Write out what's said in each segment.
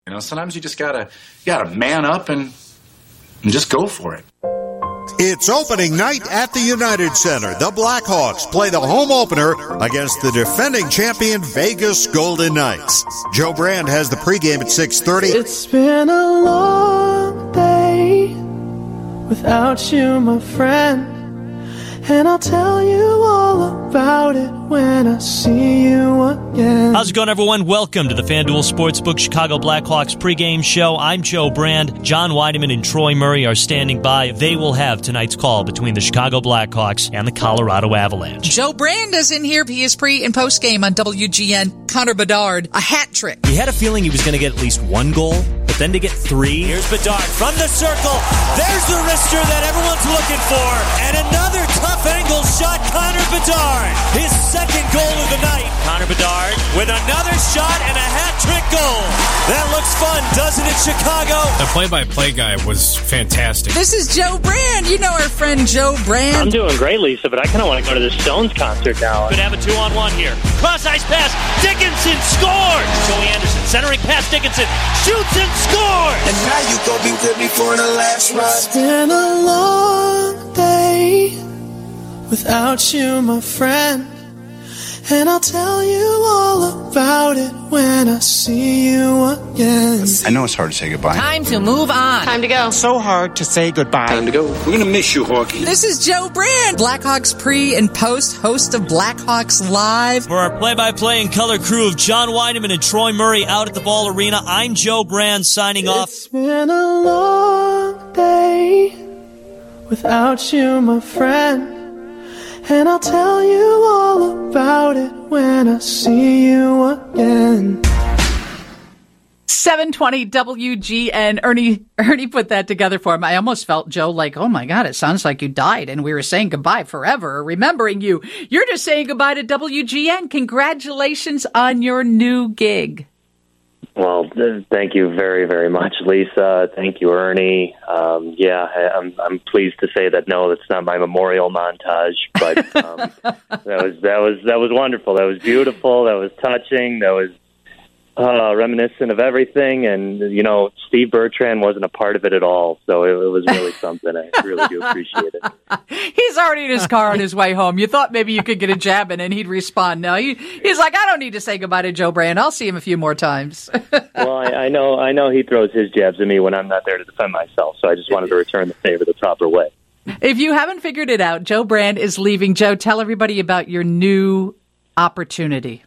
You know, sometimes you just gotta man up and just go for it. It's opening night at the United Center. The Blackhawks play the home opener against the defending champion Vegas Golden Knights. Joe Brand has the pregame at 6:30. It's been a long day without you, my friend. And I'll tell you all about it when I see you again. How's it going, everyone? Welcome to the FanDuel Sportsbook Chicago Blackhawks pregame show. I'm Joe Brand. John Weideman and Troy Murray are standing by. They will have tonight's call between the Chicago Blackhawks and the Colorado Avalanche. Joe Brand is in here. He is pre- and post-game on WGN. Connor Bedard, a hat trick. We had a feeling he was going to get at least one goal, but then to get three. Here's Bedard from the circle. There's the wrister that everyone's looking for. And another tough angle shot, Connor Bedard. His second goal of the night. Connor Bedard with another shot and a hat-trick goal. That looks fun, doesn't it, Chicago? The play-by-play guy was fantastic. This is Joe Brand. You know our friend Joe Brand. I'm doing great, Lisa, but I kind of want to go to the Stones concert now. Could have a 2-on-1 here. Cross-ice pass. Dickinson scores. Joey Anderson centering past Dickinson. Shoots and scores. And now you gon' be with me for the last ride. It's been a long day without you, my friend. And I'll tell you all about it when I see you again. I know it's hard to say goodbye. Time to move on. Time to go. So hard to say goodbye. Time to go. We're going to miss you, Hawkeye. This is Joe Brand, Blackhawks pre- and post, host of Blackhawks Live. For our play-by-play and color crew of John Weideman and Troy Murray out at the Ball Arena, I'm Joe Brand signing off. It's been a long day without you, my friend. And I'll tell you all about it when I see you again. 720 WGN. Ernie put that together for him. I almost felt, Joe, like, oh my God, it sounds like you died and we were saying goodbye forever, remembering you. You're just saying goodbye to WGN. Congratulations on your new gig. Well, thank you very, very much, Lisa. Thank you, Ernie. I'm pleased to say that no, that's not my memorial montage, but that was wonderful. That was beautiful. That was touching. That was reminiscent of everything. And you know, Steve Bertrand wasn't a part of it at all, so it was really something. I really do appreciate it. He's already in his car on his way home. You thought maybe you could get a jab in and he'd respond. No, he's like, I don't need to say goodbye to Joe Brand. I'll see him a few more times. Well, I know he throws his jabs at me when I'm not there to defend myself, so I just wanted to return the favor the proper way. If you haven't figured it out, Joe Brand is leaving. Joe, tell everybody about your new opportunity.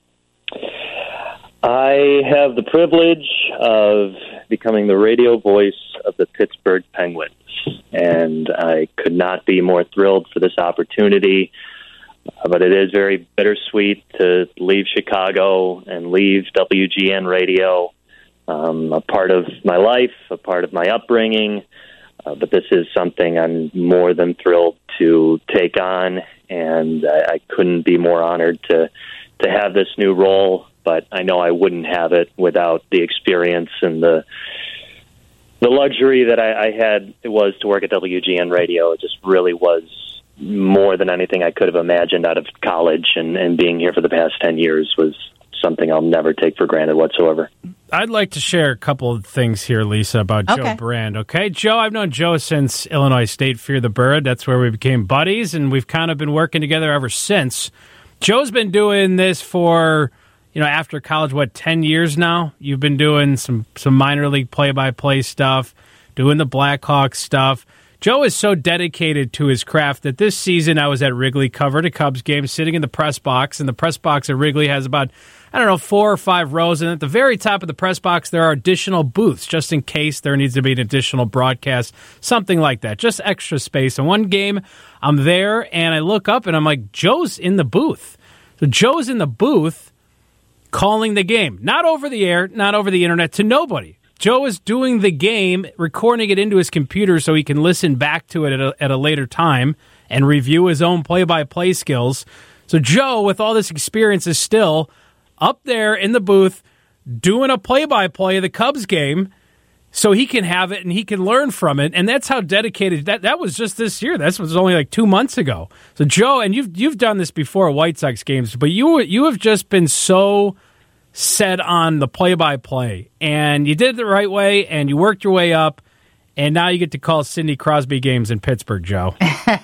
I have the privilege of becoming the radio voice of the Pittsburgh Penguins, and I could not be more thrilled for this opportunity, but it is very bittersweet to leave Chicago and leave WGN Radio, a part of my life, a part of my upbringing, but this is something I'm more than thrilled to take on, and I couldn't be more honored to have this new role. But I know I wouldn't have it without the experience and the luxury that I had. It was to work at WGN Radio. It just really was more than anything I could have imagined out of college, and being here for the past 10 years was something I'll never take for granted whatsoever. I'd like to share a couple of things here, Lisa, about Joe Brand. Okay, Joe, I've known Joe since Illinois State Fear the Bird. That's where we became buddies, and we've kind of been working together ever since. Joe's been doing this for, after college, 10 years now? You've been doing some minor league play-by-play stuff, doing the Blackhawks stuff. Joe is so dedicated to his craft that this season I was at Wrigley, covered a Cubs game, sitting in the press box, and the press box at Wrigley has about, 4 or 5 rows, and at the very top of the press box there are additional booths, just in case there needs to be an additional broadcast, something like that, just extra space. And one game, I'm there, and I look up, and I'm like, Joe's in the booth. So Joe's in the booth, calling the game. Not over the air, not over the internet, to nobody. Joe is doing the game, recording it into his computer so he can listen back to it at a later time and review his own play-by-play skills. So Joe, with all this experience, is still up there in the booth doing a play-by-play of the Cubs game so he can have it and he can learn from it. And that's how dedicated that was just this year. That was only like 2 months ago. So Joe, and you've done this before at White Sox games, but you have just been so said on the play-by-play, and you did it the right way, and you worked your way up, and now you get to call Sidney Crosby games in Pittsburgh, Joe.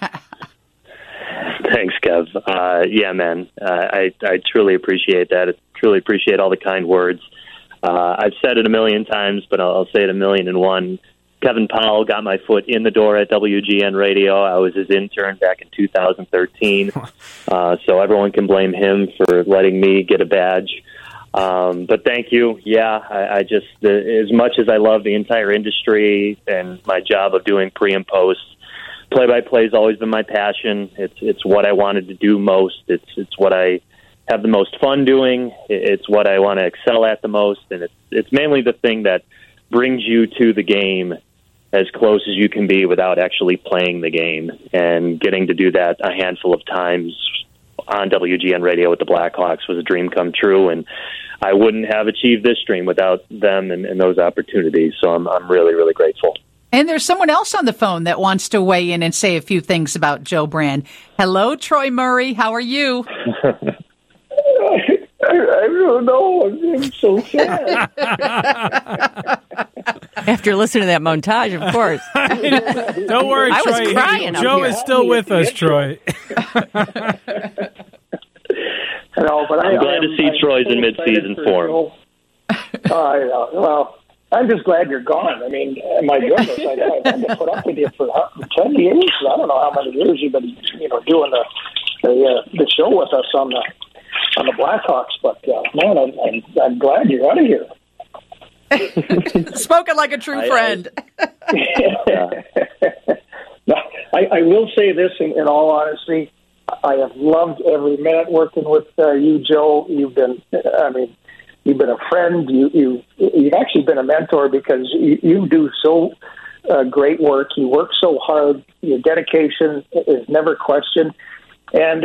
Thanks, Kev. Yeah, man, I truly appreciate that. I truly appreciate all the kind words. I've said it a million times, but I'll say it 1,000,001. Kevin Powell got my foot in the door at WGN Radio. I was his intern back in 2013, so everyone can blame him for letting me get a badge. But thank you. Yeah, I just, as much as I love the entire industry and my job of doing pre and post, play-by-play has always been my passion. It's what I wanted to do most. It's what I have the most fun doing. It's what I want to excel at the most, and it's mainly the thing that brings you to the game as close as you can be without actually playing the game. And getting to do that a handful of times on WGN Radio with the Blackhawks was a dream come true, and I wouldn't have achieved this dream without them and those opportunities. So I'm really, really grateful. And there's someone else on the phone that wants to weigh in and say a few things about Joe Brand. Hello, Troy Murray. How are you? I don't know. I'm so sad. After listening to that montage, of course. Don't worry, I Troy. was crying up Joe here. is still with us, Troy. No, but I'm glad to see Troy's in mid-season form. Well, I'm just glad you're gone. I mean, my goodness, I've had to put up with you for 10 years. I don't know how many years you've been, doing the show with us on the Blackhawks. But man, I'm glad you're out of here. Spoken like a true friend. I will say this in all honesty. I have loved every minute working with you, Joe. You've been a friend. You've actually been a mentor because you do so great work. You work so hard. Your dedication is never questioned. And,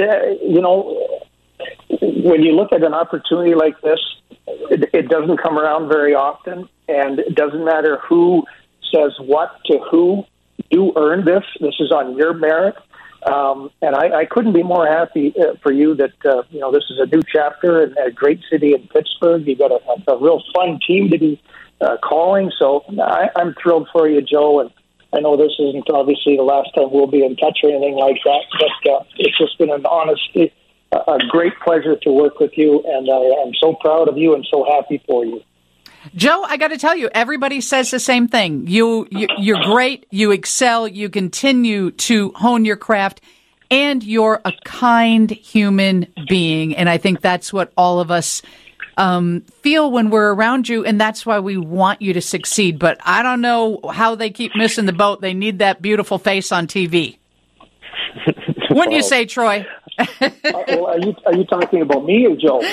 when you look at an opportunity like this, it doesn't come around very often, and it doesn't matter who says what to who. You earned this. This is on your merit. And I couldn't be more happy for you that, this is a new chapter in a great city in Pittsburgh. You've got a real fun team to be calling. So I'm thrilled for you, Joe. And I know this isn't obviously the last time we'll be in touch or anything like that, but it's just been a great pleasure to work with you. And I'm so proud of you and so happy for you. Joe, I got to tell you, everybody says the same thing. You're great. You excel. You continue to hone your craft, and you're a kind human being. And I think that's what all of us feel when we're around you, and that's why we want you to succeed. But I don't know how they keep missing the boat. They need that beautiful face on TV. Wouldn't you say, Troy? Are you talking about me or Joe?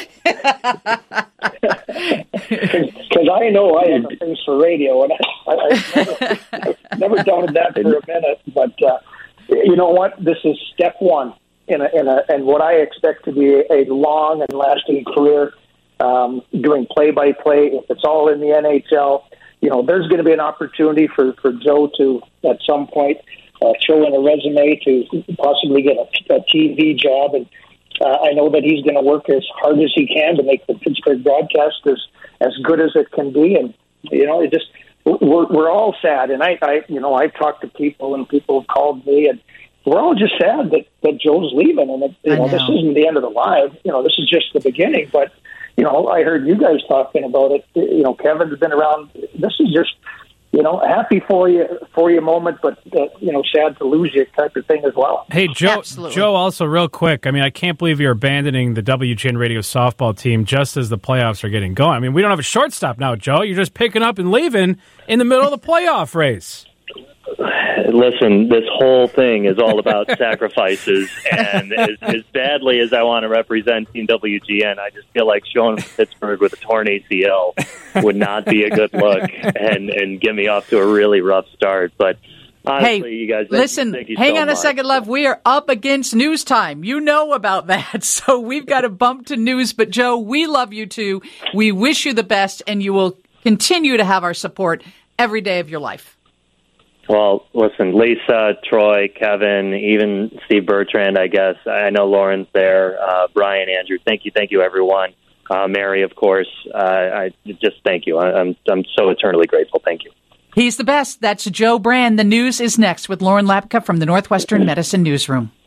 Because I know I have a face for radio, and I've never doubted that for a minute. But you know what? This is step one in what I expect to be a long and lasting career doing play-by-play. If it's all in the NHL, there's going to be an opportunity for Joe to at some point show in a resume to possibly get a TV job, and I know that he's going to work as hard as he can to make the Pittsburgh broadcast as good as it can be. And it just we're all sad, and I've talked to people, and people have called me, and we're all just sad that Joe's leaving, and this isn't the end of the line. This is just the beginning. But I heard you guys talking about it. Kevin's been around. This is just. Happy for you moment, but sad to lose you type of thing as well. Hey, Joe. Absolutely. Joe, also real quick. I mean, I can't believe you're abandoning the WGN Radio softball team just as the playoffs are getting going. I mean, we don't have a shortstop now, Joe. You're just picking up and leaving in the middle of the playoff race. Listen, this whole thing is all about sacrifices, and as badly as I want to represent Team WGN, I just feel like showing Pittsburgh with a torn ACL would not be a good look and get me off to a really rough start. But honestly, you guys, thank you hang so on much. a second, love. We are up against news time. You know about that, so we've got to bump to news. But Joe, we love you too. We wish you the best, and you will continue to have our support every day of your life. Well, listen, Lisa, Troy, Kevin, even Steve Bertrand, I guess. I know Lauren's there, Brian, Andrew. Thank you, everyone. Mary, of course. I just thank you. I'm so eternally grateful. Thank you. He's the best. That's Joe Brand. The news is next with Lauren Lapka from the Northwestern Medicine Newsroom.